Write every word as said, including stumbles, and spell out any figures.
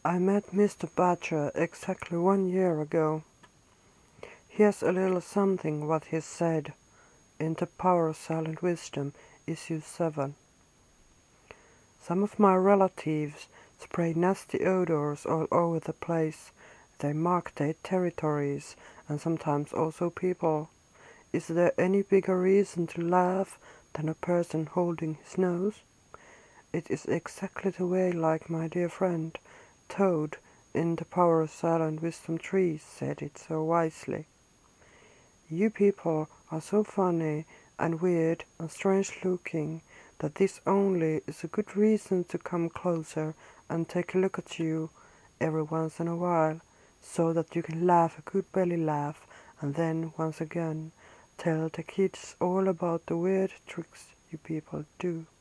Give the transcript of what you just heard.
I met Mister Badger exactly one year ago. Here's a little something what he said in The Power of Silent Wisdom, issue seven. Some of my relatives spray nasty odors all over the place. They mark their territories, and sometimes also people. Is there any bigger reason to laugh than a person holding his nose? It is exactly the way like my dear friend Toad in The Power of Silent Wisdom three said it so wisely. You people are so funny and weird and strange looking that this only is a good reason to come closer and take a look at you every once in a while, so that you can laugh a good belly laugh and then once again tell the kids all about the weird tricks you people do.